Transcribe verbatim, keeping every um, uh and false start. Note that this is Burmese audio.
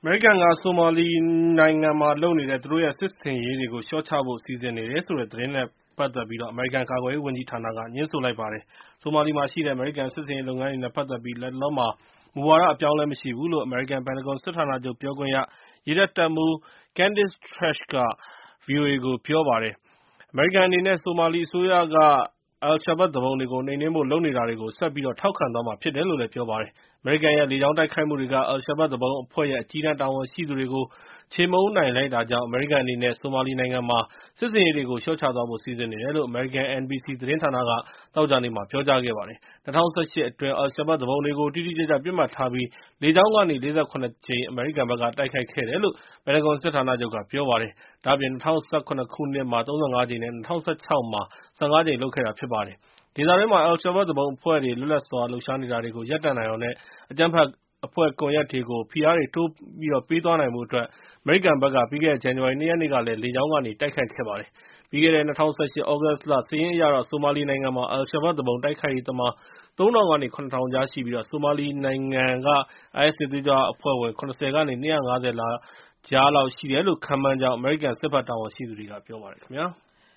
အမေရိကန်က ဆိုမာလီနိုင်ငံမှာလုပ်နေတဲ့ သူတို့ရဲ့စစ်ဆင်ရေးတွေကို လျှော့ချဖို့ စီစဉ်နေတယ်ဆိုတဲ့သတင်းနဲ့ ပတ်သက်ပြီး အမေရိကန်ကာကွယ်ရေးဝန်ကြီးဌာနက ငြင်းဆိုလိုက်ပါတယ်။ ဆိုမာလီမှာရှိတဲ့ အမေရိကန်စစ်ဆင်ရေးလုပ်ငန်းတွေနဲ့ ပတ်သက်ပြီး လတ်တလောမှာ မူဝါဒအပြောင်းအလဲမရှိဘူးလို့ အမေရိကန် ပင်တဂွန်စစ်ဌာနချုပ်ပြောခွင့်ရ ရေတပ်တပ်မှူး Candice Trash က ဗွီအိုအေကို ပြောပါတယ်။ အမေရိကန်အနေနဲ့ ဆိုမာလီအစိုးရက Al-Shabaab သူပုန်တွေကို နှိမ်နင်းဖို့လုပ်နေတာတွေကို ဆက်ပြီးတော့ ထောက်ခံသွားမှာဖြစ်တယ်လို့ ပြောပါတယ်။ အမေရိကန်ရဲ့ လေကြောင်းတိုက်ခိုက်မှုတွေက Al-Shabaab သူပုန်အဖွဲ့ရဲ့ အကြီးတန်းတာဝန်ရှိသူတွေကို ချေမှုန်းနိုင်လိုက်တာကြောင့် အမေရိကန်အနေနဲ့ ဆိုမာလီနိုင်ငံမှာ စစ်ဆင်ရေးတွေကို လျှော့ချသွားဖို့ စီစဉ်နေတယ်လို့ အမေရိကန် N B C သတင်းဌာနက သောကြာနေ့မှာ ပြောကြားခဲ့ပါတယ်။ ၂၀၁၈ အတွင်း Al-Shabaab သူပုန်တွေကို တိတိကျကျ ပစ်မှတ်ထားပြီး လေကြောင်းကနေ ၄၇ ကြိမ် အမေရိကန်ဘက်က တိုက်ခိုက်ခဲ့တယ်လို့ ပင်တဂွန်စစ်ဌာနချုပ်က ပြောပါတယ်။ ဒါ့အပြင် ၂၀၁၇ ခုနှစ်မှာ ၃၅ ကြိမ်နဲ့ ၂၀၁၆ မှာ ၁၅ ကြိမ် လုပ်ခဲ့တာဖြစ်ပါတယ်။ ဒေသတွင်းမှာ Al-Shabaab သူပုန်အဖွဲ့တွေ လွတ်လပ်စွာ လှုပ်ရှားနေတာတွေကို ရပ်တန့်နိုင်အောင်နဲ့ အကြမ်းဖက်အဖွဲ့ကွန်ရက်တွေကို ဖိအားတွေ တိုးပေးသွားနိုင်ဖို့အတွက် အမေရိကန်ဘက်က ပြီးခဲ့တဲ့ ဇန်နဝါရီ ၂ ရက်နေ့ကလည်း လေကြောင်းကနေ တိုက်ခိုက်ခဲ့ပါတယ်။ ပြီးခဲ့တဲ့ ၂၀၁၈ သြဂုတ်လ စာရင်းအရတော့ ဆိုမာလီနိုင်ငံမှာ Al-Shabaab သူပုန်တိုက်ခိုက်ရေးသမား သုံးထောင်ကနေ ခုနစ်ထောင်ကြားရှိပြီး ဆိုမာလီနိုင်ငံက အိုင်အက်စ် စစ်သွေးကြွအဖွဲ့ဝင် ၇၀ ကနေ ၂၅၀ ကြားလောက်ရှိတယ်လို့ ခန့်မှန်းကြောင်း အမေရိကန်စစ်ဘက်တာဝန်ရှိသူတွေက ပြောပါတယ်ခင်ဗျာ။